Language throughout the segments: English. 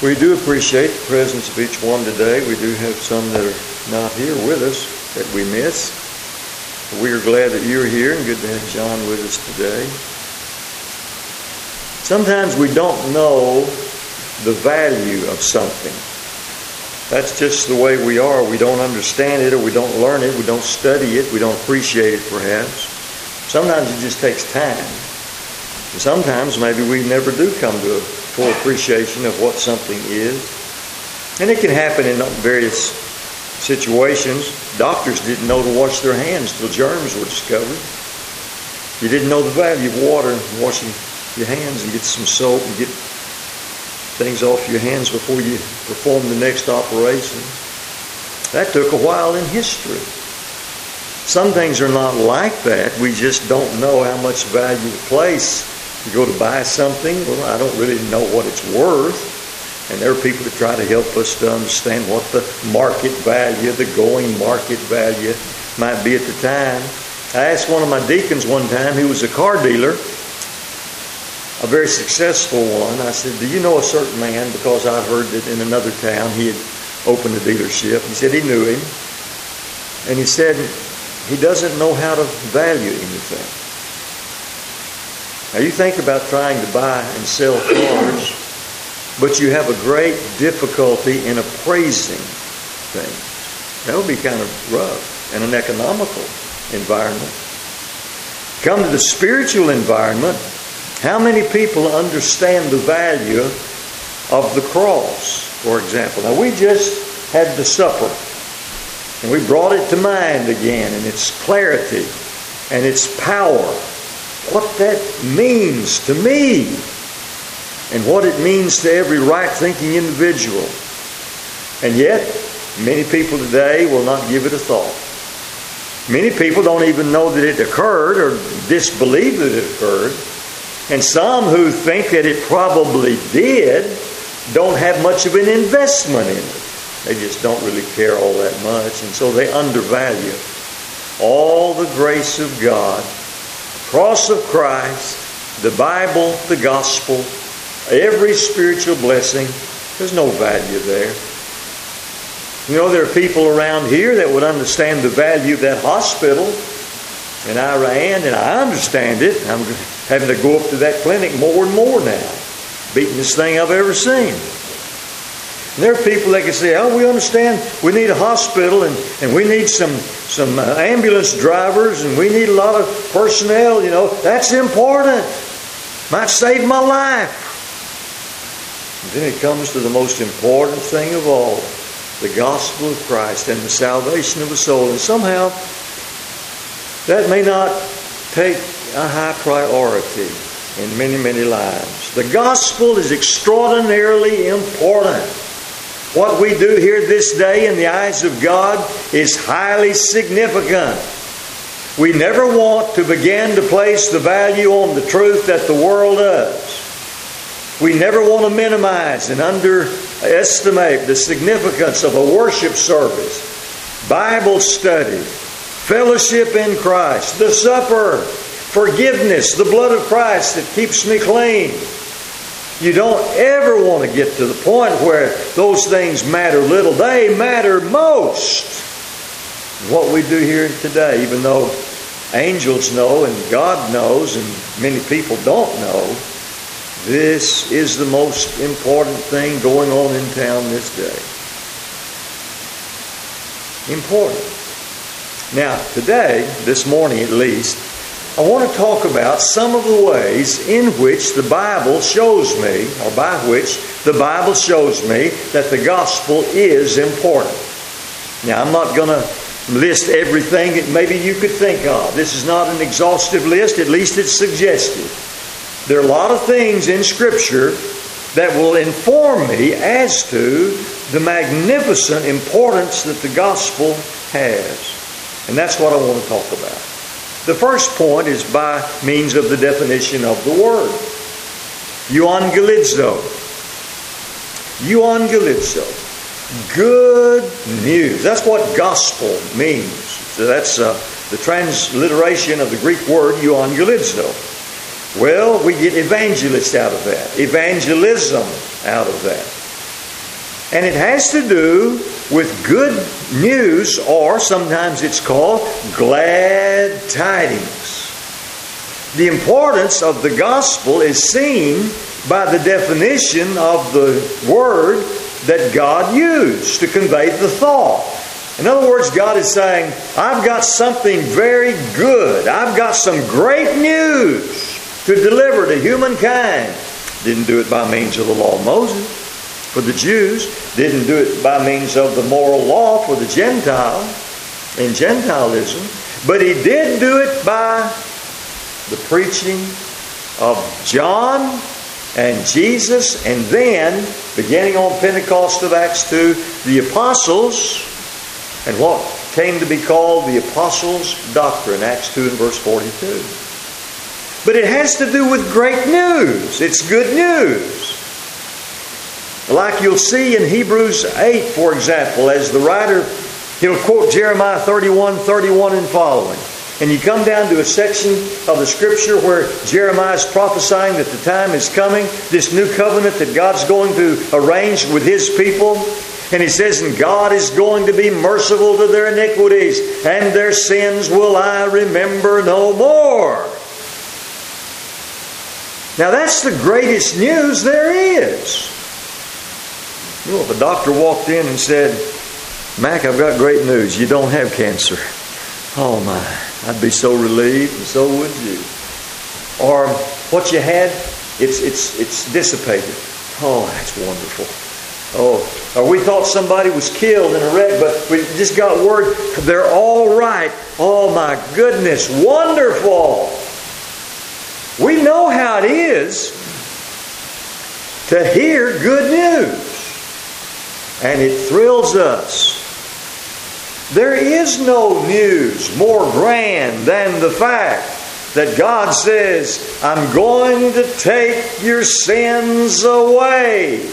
We do appreciate the presence of each one today. We do have some that are not here with us that we miss. We are glad that you're here, and good to have John with us today. Sometimes we don't know the value of something. That's just the way we are. We don't understand it, or we don't learn it, we don't study it, we don't appreciate it perhaps. Sometimes it just takes time. And sometimes maybe we never do come to a full appreciation of what something is. And it can happen in various situations. Doctors didn't know to wash their hands till germs were discovered. You didn't know the value of water, washing your hands and get some soap and get things off your hands before you perform the next operation. That took a while in history. Some things are not like that. We just don't know how much value to place. You go to buy something, well, I don't really know what it's worth. And there are people that try to help us to understand what the market value, the going market value might be at the time. I asked one of my deacons one time, he was a car dealer, a very successful one. I said, do you know a certain man? Because I heard that in another town he had opened a dealership. He said he knew him. And he said he doesn't know how to value anything. Now you think about trying to buy and sell cars, but you have a great difficulty in appraising things. That would be kind of rough in an economical environment. Come to the spiritual environment, how many people understand the value of the cross, for example? Now we just had the supper, and we brought it to mind again, and its clarity and its power. What that means to me and what it means to every right-thinking individual. And yet, many people today will not give it a thought. Many people don't even know that it occurred or disbelieve that it occurred. And some who think that it probably did don't have much of an investment in it. They just don't really care all that much. And so they undervalue all the grace of God, cross of Christ, the Bible, the gospel, every spiritual blessing. There's no value there. You know, there are people around here that would understand the value of that hospital in Iran, and I understand it. I'm having to go up to that clinic more and more now. Beatenest thing I've ever seen. And there are people that can say, oh, we understand we need a hospital and we need some ambulance drivers and we need a lot of personnel, you know. That's important. Might save my life. And then it comes to the most important thing of all, the gospel of Christ and the salvation of the soul. And somehow that may not take a high priority in many, many lives. The gospel is extraordinarily important. What we do here this day in the eyes of God is highly significant. We never want to begin to place the value on the truth that the world does. We never want to minimize and underestimate the significance of a worship service, Bible study, fellowship in Christ, the supper, forgiveness, the blood of Christ that keeps me clean. You don't ever want to get to the point where those things matter little. They matter most. What we do here today, even though angels know and God knows and many people don't know, this is the most important thing going on in town this day. Important. Now, today, this morning at least, I want to talk about some of the ways in which the Bible shows me, or by which the Bible shows me that the gospel is important. Now, I'm not going to list everything that maybe you could think of. This is not an exhaustive list, at least it's suggestive. There are a lot of things in Scripture that will inform me as to the magnificent importance that the gospel has. And that's what I want to talk about. The first point is by means of the definition of the word. Euangelizo. Euangelizo. Good news. That's what gospel means. So that's the transliteration of the Greek word euangelizo. Well, we get evangelist out of that. Evangelism out of that. And it has to do with good news, or sometimes it's called glad tidings. The importance of the gospel is seen by the definition of the word that God used to convey the thought. In other words, God is saying, I've got something very good. I've got some great news to deliver to humankind. Didn't do it by means of the law of Moses for the Jews. Didn't do it by means of the moral law for the Gentile in Gentilism. But He did do it by the preaching of John and Jesus, and then, beginning on Pentecost of Acts 2, the apostles, and what came to be called the apostles' doctrine, Acts 2 and verse 42. But it has to do with great news. It's good news. Like you'll see in Hebrews 8, for example, as the writer, he'll quote Jeremiah 31:31 and following. And you come down to a section of the Scripture where Jeremiah is prophesying that the time is coming, this new covenant that God's going to arrange with His people. And he says, and God is going to be merciful to their iniquities, and their sins will I remember no more. Now that's the greatest news there is. You know, if a doctor walked in and said, Mac, I've got great news. You don't have cancer. Oh my, I'd be so relieved, and so would you. Or what you had, it's dissipated. Oh, that's wonderful. Oh, or we thought somebody was killed in a wreck, but we just got word they're all right. Oh my goodness, wonderful. We know how it is to hear good news. And it thrills us. There is no news more grand than the fact that God says, I'm going to take your sins away.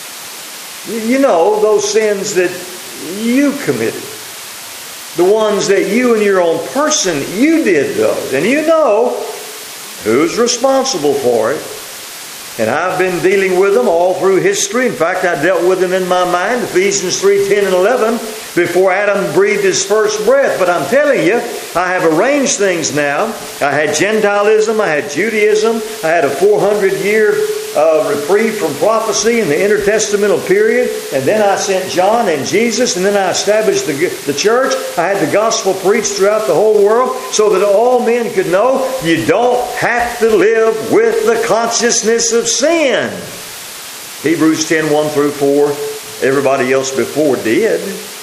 You know, those sins that you committed. The ones that you in your own person, you did those. And you know who's responsible for it. And I've been dealing with them all through history. In fact, I dealt with them in my mind, Ephesians 3:10 and 11, before Adam breathed his first breath. But I'm telling you, I have arranged things now. I had Gentilism, I had Judaism, I had a 400-year reprieve from prophecy in the intertestamental period. And then I sent John and Jesus, and then I established the church. I had the gospel preached throughout the whole world so that all men could know you don't have to live with the consciousness of sin. Hebrews 10:1 through 4. Everybody else before did.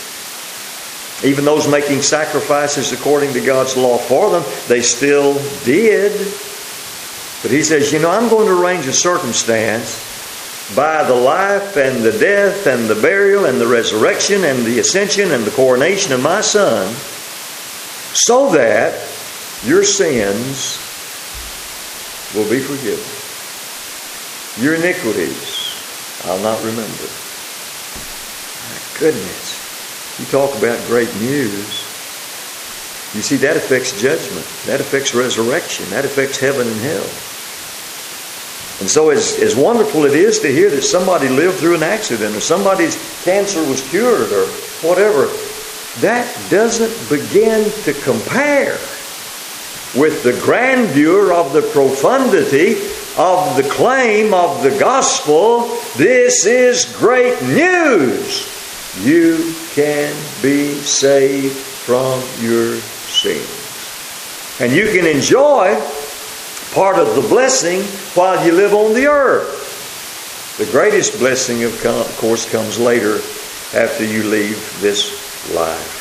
Even those making sacrifices according to God's law for them, they still did. But he says, you know, I'm going to arrange a circumstance by the life and the death and the burial and the resurrection and the ascension and the coronation of my Son, so that your sins will be forgiven. Your iniquities I'll not remember. My goodness. You talk about great news. You see, that affects judgment. That affects resurrection. That affects heaven and hell. And so as wonderful it is to hear that somebody lived through an accident or somebody's cancer was cured or whatever, that doesn't begin to compare with the grandeur of the profundity of the claim of the gospel. This is great news. You can be saved from your sins. And you can enjoy part of the blessing while you live on the earth. The greatest blessing, of course, comes later after you leave this life.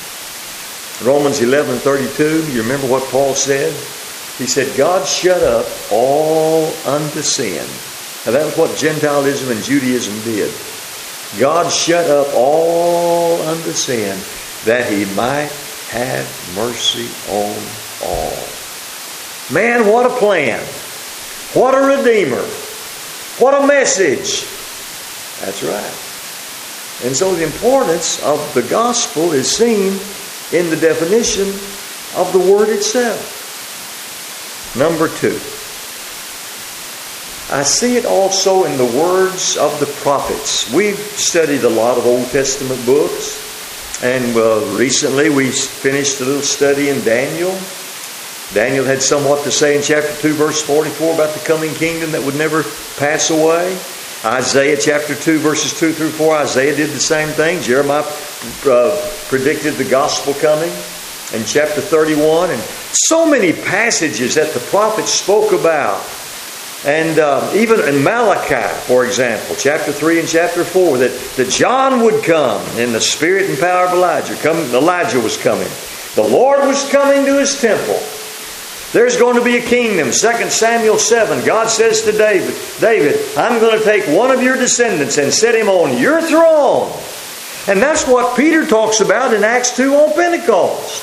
Romans 11:32, you remember what Paul said? He said, God shut up all unto sin. Now that was what Gentilism and Judaism did. God shut up all unto sin that He might have mercy on all. Man, what a plan. What a Redeemer. What a message. That's right. And so the importance of the gospel is seen in the definition of the word itself. Number 2. I see it also in the words of the prophets. We've studied a lot of Old Testament books. And recently we finished a little study in Daniel. Daniel had somewhat to say in chapter 2, verse 44 about the coming kingdom that would never pass away. Isaiah chapter 2, verses 2 through 4, Isaiah did the same thing. Jeremiah predicted the gospel coming in chapter 31. And so many passages that the prophets spoke about. And even in Malachi, for example, chapter 3 and chapter 4, that John would come in the spirit and power of Elijah. Elijah was coming. The Lord was coming to His temple. There's going to be a kingdom. 2 Samuel 7, God says to David, I'm going to take one of your descendants and set him on your throne. And that's what Peter talks about in Acts 2 on Pentecost.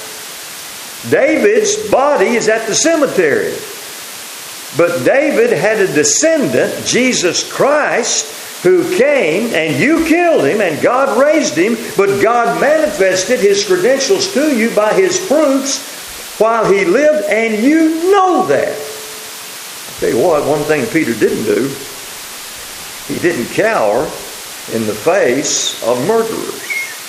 David's body is at the cemetery. But David had a descendant, Jesus Christ, who came and you killed him and God raised him, but God manifested His credentials to you by His proofs while He lived, and you know that. I'll tell you what, one thing Peter didn't do, he didn't cower in the face of murderers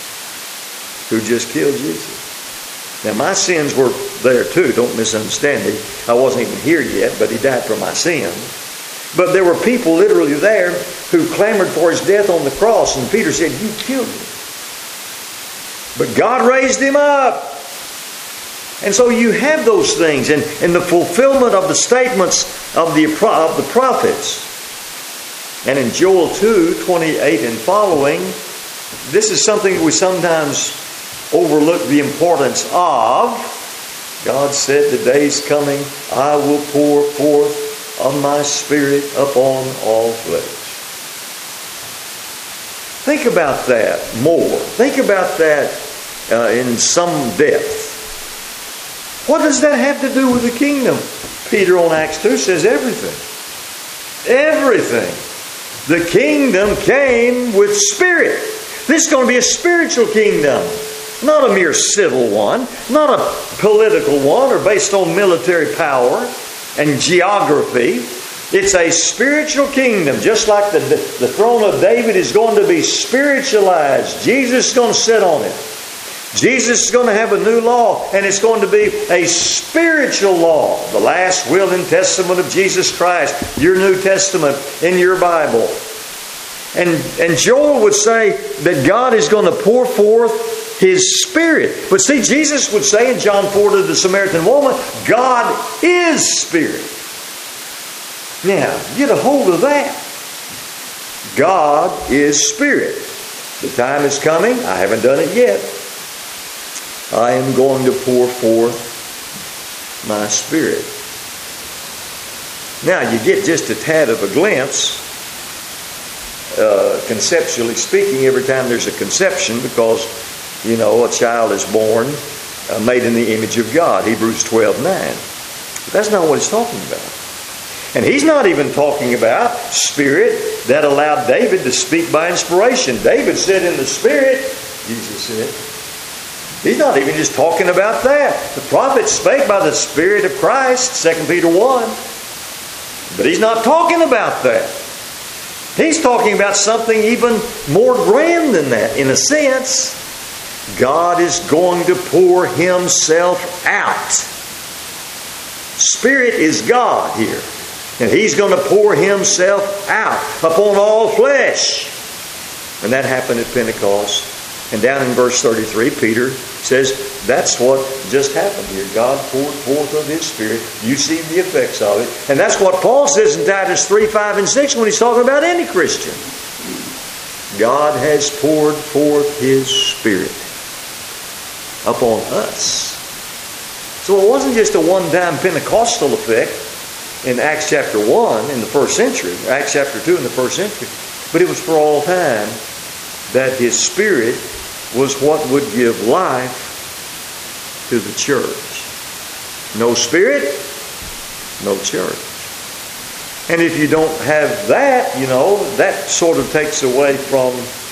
who just killed Jesus. Now my sins were there too, don't misunderstand me. I wasn't even here yet, but He died for my sins. But there were people literally there who clamored for His death on the cross, and Peter said, you killed him. But God raised him up. And so you have those things, and the fulfillment of the statements of the prophets. And in Joel 2:28 and following, this is something we sometimes overlook the importance of. God said, the day's coming, I will pour forth of my Spirit upon all flesh. Think about that more. Think about that in some depth. What does that have to do with the kingdom? Peter on Acts 2 says everything. Everything. The kingdom came with spirit. This is going to be a spiritual kingdom. Not a mere civil one. Not a political one or based on military power and geography. It's a spiritual kingdom. Just like the throne of David is going to be spiritualized. Jesus is going to sit on it. Jesus is going to have a new law, and it's going to be a spiritual law. The last will and testament of Jesus Christ, your New Testament in your Bible. And Joel would say that God is going to pour forth His Spirit. But see, Jesus would say in John 4 to the Samaritan woman, God is Spirit. Now, get a hold of that. God is Spirit. The time is coming. I haven't done it yet. I am going to pour forth my Spirit. Now, you get just a tad of a glimpse, conceptually speaking, every time there's a conception, because, you know, a child is born made in the image of God, Hebrews 12:9. But that's not what he's talking about. And he's not even talking about Spirit that allowed David to speak by inspiration. David said in the Spirit, Jesus said. He's not even just talking about that. The prophets spake by the Spirit of Christ, 2 Peter 1. But he's not talking about that. He's talking about something even more grand than that. In a sense, God is going to pour Himself out. Spirit is God here. And He's going to pour Himself out upon all flesh. And that happened at Pentecost. And down in verse 33, Peter says, that's what just happened here. God poured forth of His Spirit. You see the effects of it. And that's what Paul says in Titus 3, 5, and 6 when he's talking about any Christian. God has poured forth His Spirit upon us. So it wasn't just a one-time Pentecostal effect in Acts chapter 1 in the first century, Acts chapter 2 in the first century, but it was for all time that His Spirit was what would give life to the church. No Spirit, no church. And if you don't have that, you know, that sort of takes away from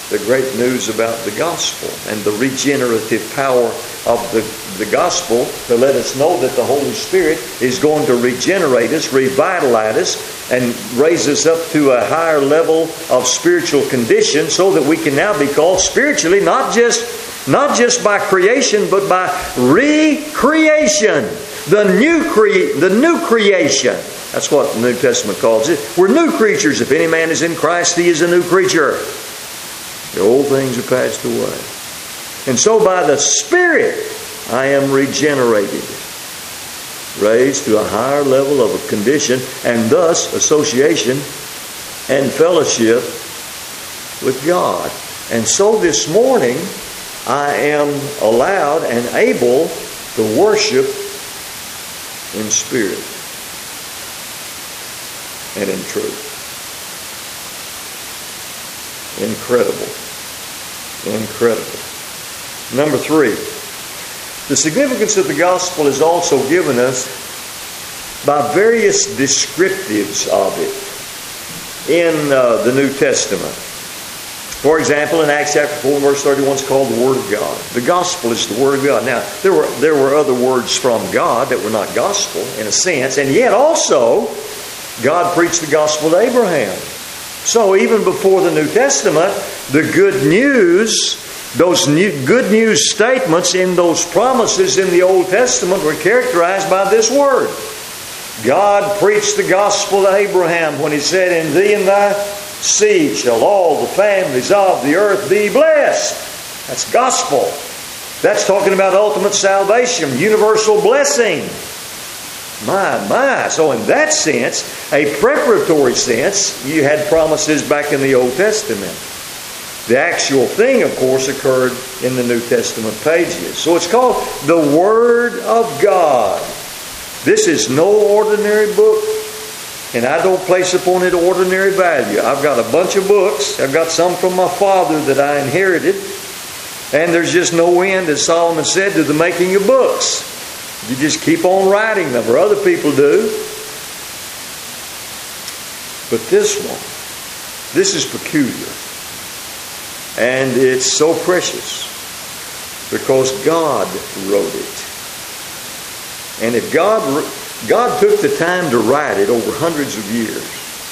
the great news about the gospel and the regenerative power of the gospel to let us know that the Holy Spirit is going to regenerate us, revitalize us, and raise us up to a higher level of spiritual condition so that we can now be called spiritually, not just by creation, but by recreation. The new creation. That's what the New Testament calls it. We're new creatures. If any man is in Christ, he is a new creature. The old things are passed away. And so by the Spirit, I am regenerated, raised to a higher level of a condition, and thus association and fellowship with God. And so this morning, I am allowed and able to worship in spirit and in truth. Incredible. Incredible. Number 3, the significance of the gospel is also given us by various descriptives of it in the New Testament. For example, in Acts chapter 4, verse 31, it's called the Word of God. The gospel is the Word of God. Now, there were other words from God that were not gospel in a sense, and yet also God preached the gospel to Abraham. So even before the New Testament, the good news, those good news statements in those promises in the Old Testament were characterized by this word. God preached the gospel to Abraham when He said, "In thee and thy seed shall all the families of the earth be blessed." That's gospel. That's talking about ultimate salvation, universal blessing. My. So in that sense, a preparatory sense, you had promises back in the Old Testament. The actual thing, of course, occurred in the New Testament pages. So it's called the Word of God. This is no ordinary book, and I don't place upon it ordinary value. I've got a bunch of books. I've got some from my father that I inherited, and there's just no end, as Solomon said, to the making of books. You just keep on writing them, or other people do. But this one, this is peculiar. And it's so precious because God wrote it. And if God took the time to write it over hundreds of years,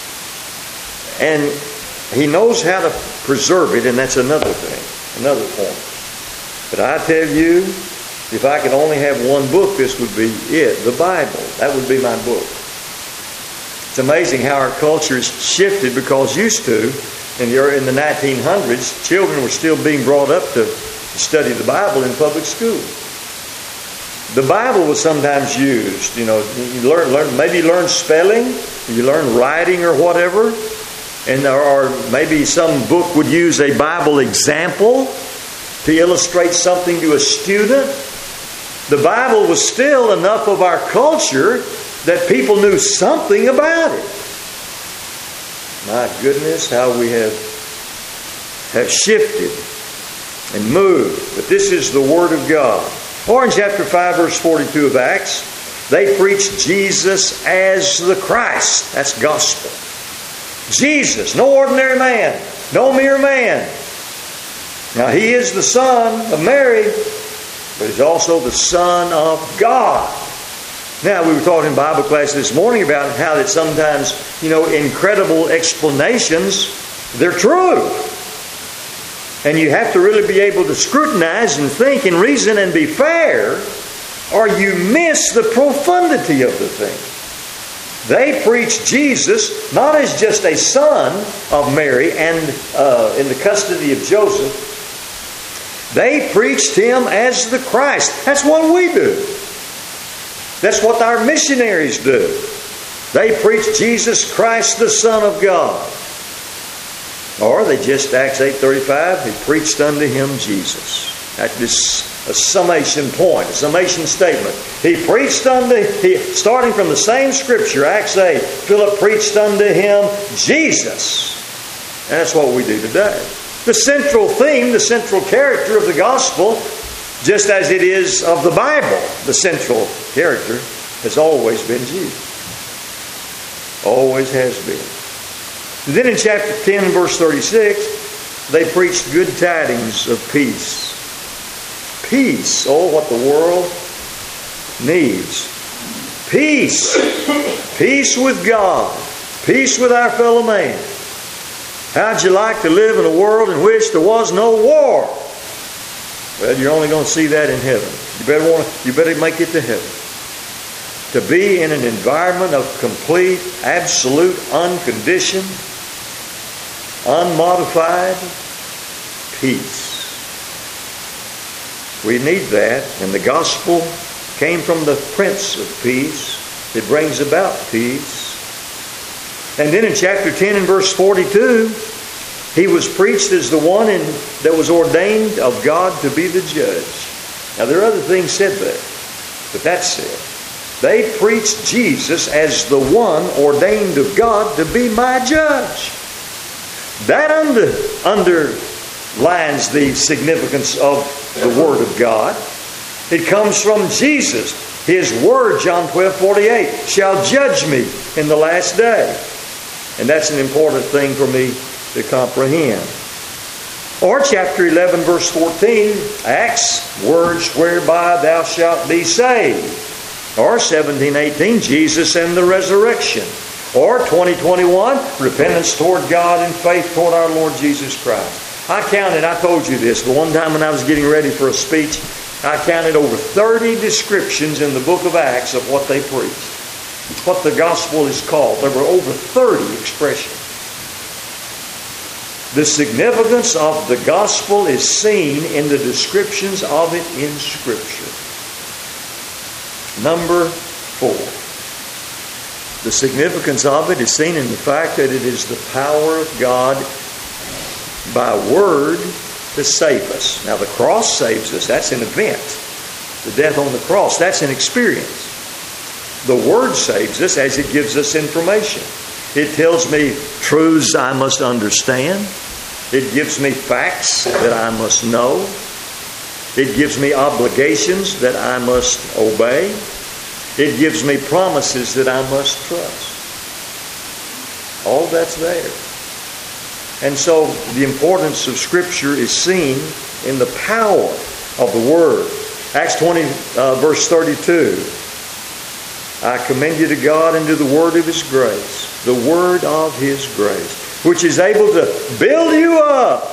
and He knows how to preserve it, and that's another thing, another point. But I tell you, if I could only have one book, this would be it, the Bible. That would be my book. It's amazing how our culture has shifted, because used to, in the 1900s, children were still being brought up to study the Bible in public school. The Bible was sometimes used. You learn spelling, you learn writing or whatever, or maybe some book would use a Bible example to illustrate something to a student. The Bible was still enough of our culture that people knew something about it. My goodness, how we have shifted and moved. But this is the Word of God. Or in chapter 5, verse 42 of Acts, they preached Jesus as the Christ. That's gospel. Jesus, no ordinary man, no mere man. Now, He is the Son of Mary, but He's also the Son of God. Now, we were talking in Bible class this morning about how that sometimes, incredible explanations, they're true. And you have to really be able to scrutinize and think and reason and be fair, or you miss the profundity of the thing. They preached Jesus not as just a son of Mary and in the custody of Joseph. They preached Him as the Christ. That's what we do. That's what our missionaries do. They preach Jesus Christ, the Son of God. Or they just, Acts 8:35, He preached unto Him Jesus. That's a summation point, a summation statement. He preached starting from the same scripture, Acts 8, Philip preached unto Him Jesus. And that's what we do today. The central theme, the central character of the gospel, just as it is of the Bible, the central character has always been Jesus. Always has been. And then in chapter 10, verse 36, They preached good tidings of peace. Peace. Oh, what the world needs. Peace. Peace with God. Peace with our fellow man. How'd you like to live in a world in which there was no war? Well, you're only going to see that in heaven. You better make it to heaven. To be in an environment of complete, absolute, unconditioned, unmodified peace. We need that, and the gospel came from the Prince of Peace. It brings about peace. And then in chapter 10 and verse 42, He was preached as the one that was ordained of God to be the judge. Now there are other things said there, but that's it. They preached Jesus as the one ordained of God to be my judge. That underlines the significance of the Word of God. It comes from Jesus. His Word, John 12:48, shall judge me in the last day. And that's an important thing for me to comprehend. Or chapter 11, verse 14, Acts, words whereby thou shalt be saved. Or 17:18, Jesus and the resurrection. Or 20:21, repentance toward God and faith toward our Lord Jesus Christ. I told you this, the one time when I was getting ready for a speech, I counted over 30 descriptions in the book of Acts of what they preached. What the gospel is called. There were over 30 expressions. The significance of the gospel is seen in the descriptions of it in Scripture. Number 4. The significance of it is seen in the fact that it is the power of God by Word to save us. Now the cross saves us. That's an event. The death on the cross, that's an experience. The Word saves us as it gives us information. It tells me truths I must understand. It gives me facts that I must know. It gives me obligations that I must obey. It gives me promises that I must trust. All that's there. And so the importance of Scripture is seen in the power of the Word. Acts 20, verse 32. I commend you to God and to the Word of His grace. The Word of His grace, which is able to build you up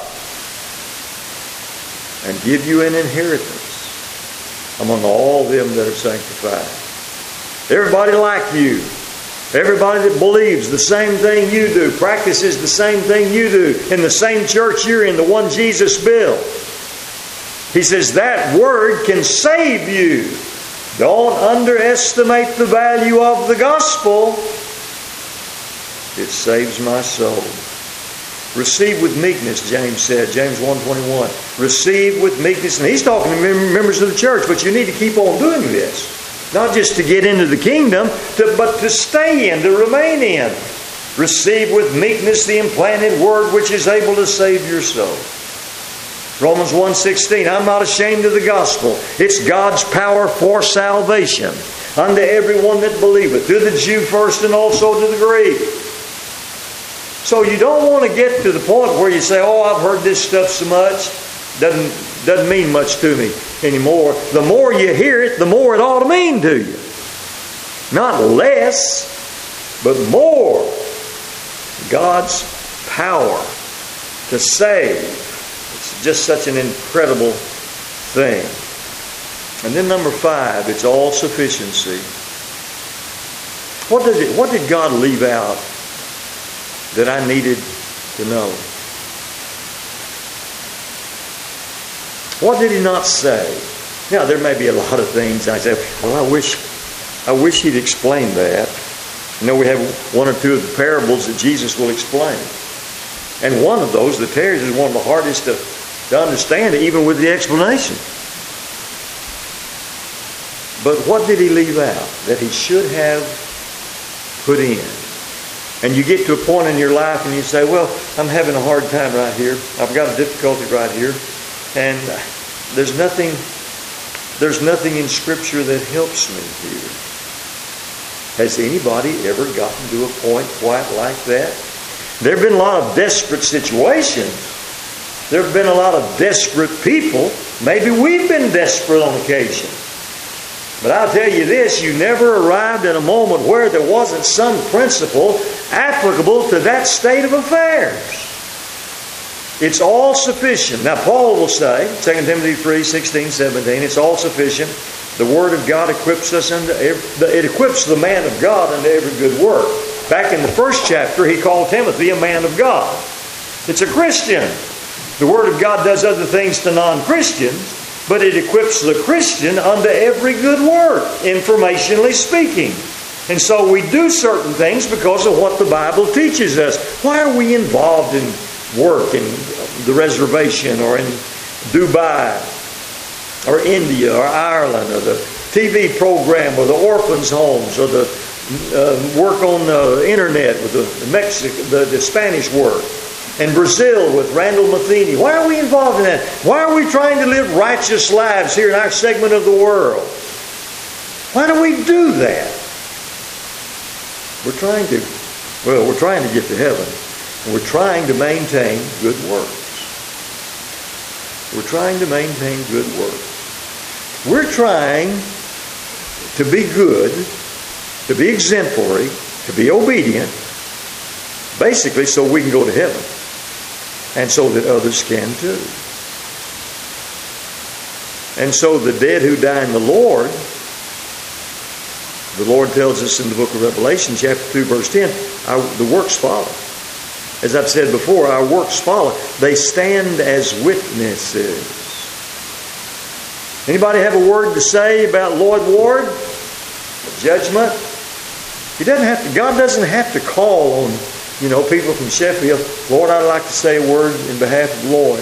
and give you an inheritance among all them that are sanctified. Everybody like you. Everybody that believes the same thing you do, practices the same thing you do, in the same church you're in, the one Jesus built. He says that Word can save you. Don't underestimate the value of the gospel. It saves my soul. Receive with meekness, James said, James 1:21. Receive with meekness. And he's talking to members of the church, but you need to keep on doing this. Not just to get into the kingdom, but to stay in, to remain in. Receive with meekness the implanted Word which is able to save your soul. Romans 1:16, I'm not ashamed of the gospel. It's God's power for salvation unto everyone that believeth, to the Jew first and also to the Greek. So you don't want to get to the point where you say, oh, I've heard this stuff so much, doesn't mean much to me anymore. The more you hear it, the more it ought to mean to you. Not less, but more. God's power to save. It's just such an incredible thing. And then number 5, it's all sufficiency. What did God leave out that I needed to know? What did He not say? Now, there may be a lot of things I say, well, I wish He'd explain that. You know, we have one or two of the parables that Jesus will explain. And one of those, the Terry's, is one of the hardest to understand, even with the explanation. But what did He leave out that He should have put in? And you get to a point in your life and you say, well, I'm having a hard time right here. I've got a difficulty right here. And there's nothing in Scripture that helps me here. Has anybody ever gotten to a point quite like that? There have been a lot of desperate situations There have been a lot of desperate people. Maybe we've been desperate on occasion. But I'll tell you this, you never arrived at a moment where there wasn't some principle applicable to that state of affairs. It's all sufficient. Now Paul will say, 2 Timothy 3, 16, 17, it's all sufficient. The Word of God equips us it equips the man of God unto every good work. Back in the first chapter, he called Timothy a man of God. It's a Christian. The Word of God does other things to non-Christians, but it equips the Christian unto every good work, informationally speaking. And so we do certain things because of what the Bible teaches us. Why are we involved in work in the reservation or in Dubai or India or Ireland or the TV program or the orphans' homes or the work on the internet with the Spanish work, and Brazil with Randall Matheny? Why are we involved in that? Why are we trying to live righteous lives here in our segment of the world? Why do we do that? We're trying to get to heaven. And we're trying to maintain good works. We're trying to maintain good works. We're trying to be good, to be exemplary, to be obedient, basically so we can go to heaven. And so that others can too. And so the dead who die in the Lord tells us in the book of Revelation, chapter 2, verse 10, the works follow. As I've said before, our works follow. They stand as witnesses. Anybody have a word to say about Lloyd Ward? Judgment? God doesn't have to call on, people from Sheffield. Lord, I'd like to say a word in behalf of Lloyd.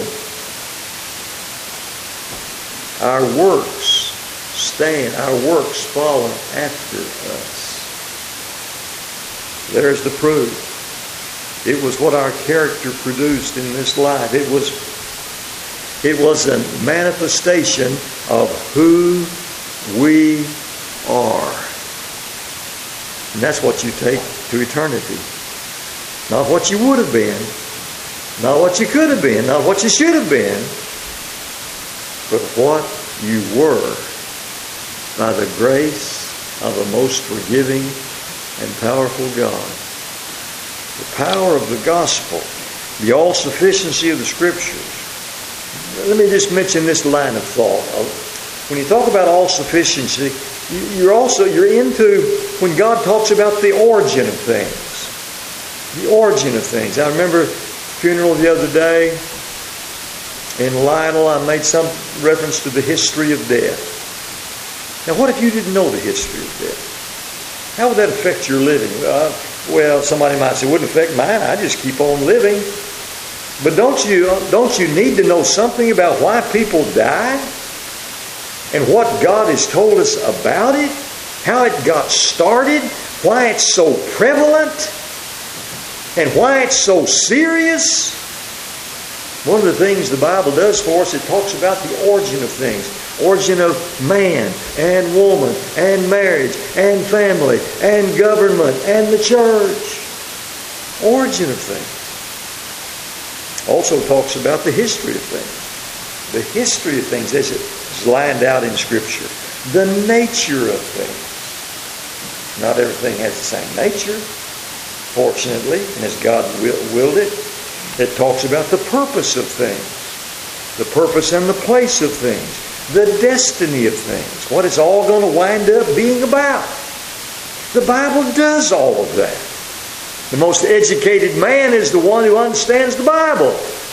Our works stand. Our works follow after us. There's the proof. It was what our character produced in this life. It was a manifestation of who we are. And that's what you take to eternity. Not what you would have been, not what you could have been, not what you should have been, but what you were by the grace of a most forgiving and powerful God. The power of the gospel, the all-sufficiency of the Scriptures. Let me just mention this line of thought. When you talk about all-sufficiency, you're into when God talks about the origin of things. The origin of things. I remember a funeral the other day in Lionel. I made some reference to the history of death. Now, what if you didn't know the history of death? How would that affect your living? Well, somebody might say, it wouldn't affect mine. I just keep on living. But don't you need to know something about why people die? And what God has told us about it? How it got started? Why it's so prevalent? And why it's so serious? One of the things the Bible does for us, it talks about the origin of things. Origin of man and woman and marriage and family and government and the church. Origin of things. Also talks about the history of things. The history of things as it is lined out in Scripture. The nature of things. Not everything has the same nature, fortunately, and as God willed it. It talks about the purpose of things. The purpose and the place of things. The destiny of things. What it's all going to wind up being about. The Bible does all of that. The most educated man is the one who understands the Bible.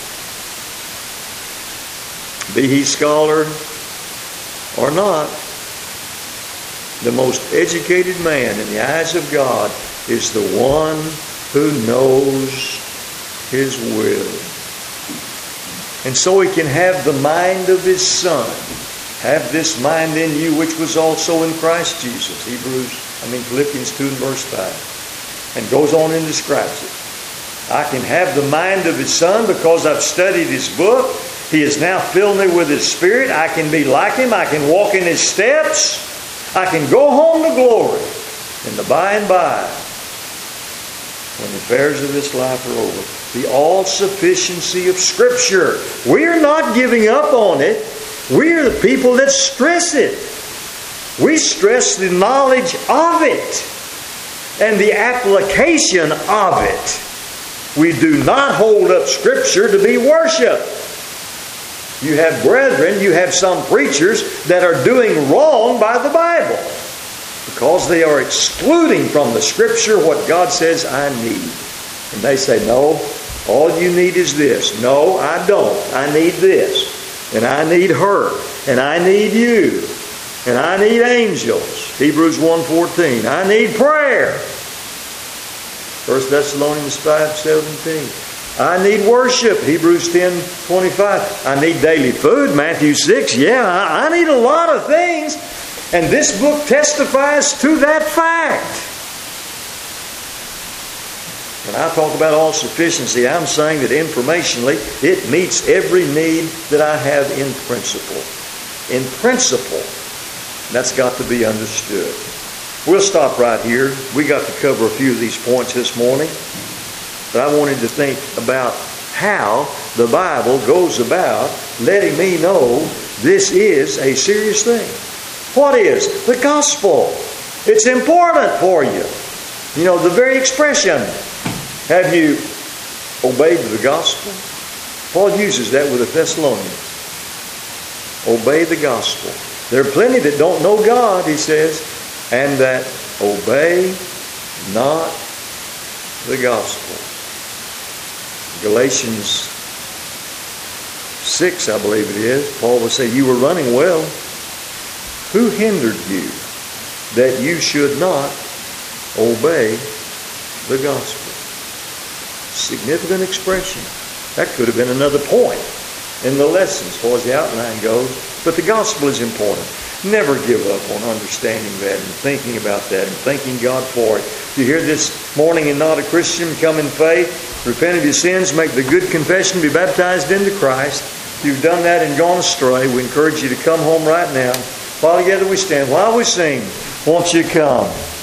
Be he scholar or not, the most educated man in the eyes of God is the one who knows His will. And so he can have the mind of His Son. Have this mind in you which was also in Christ Jesus. Philippians 2 and verse 5. And goes on and describes it. I can have the mind of His Son because I've studied His book. He has now filled me with His Spirit. I can be like Him. I can walk in His steps. I can go home to glory in the by and by. when the affairs of this life are over. The all-sufficiency of Scripture. We are not giving up on it. We are the people that stress it. We stress the knowledge of it and the application of it. We do not hold up Scripture to be worshiped. You have brethren, you have some preachers that are doing wrong by the Bible because they are excluding from the Scripture what God says I need. And they say, no, all you need is this. No, I don't. I need this. And I need her. And I need you. And I need angels. Hebrews 1:14. I need prayer. 1 Thessalonians 5:17. I need worship. Hebrews 10:25. I need daily food. Matthew 6. Yeah, I need a lot of things. And this book testifies to that fact. When I talk about all sufficiency, I'm saying that informationally it meets every need that I have in principle. In principle, that's got to be understood. We'll stop right here. We got to cover a few of these points this morning. But I wanted to think about how the Bible goes about letting me know this is a serious thing. What is? The gospel. It's important for you. You know, the very expression, have you obeyed the gospel? Paul uses that with the Thessalonians. Obey the gospel. There are plenty that don't know God, he says, and that obey not the gospel. Galatians 6, I believe it is, Paul will say, you were running well. Who hindered you that you should not obey the gospel? Significant expression. That could have been another point in the lesson as far as the outline goes. But the gospel is important. Never give up on understanding that and thinking about that and thanking God for it. If you're here this morning and not a Christian, come in faith, repent of your sins, make the good confession, be baptized into Christ. If you've done that and gone astray, we encourage you to come home right now. While together we stand, while we sing, won't you come?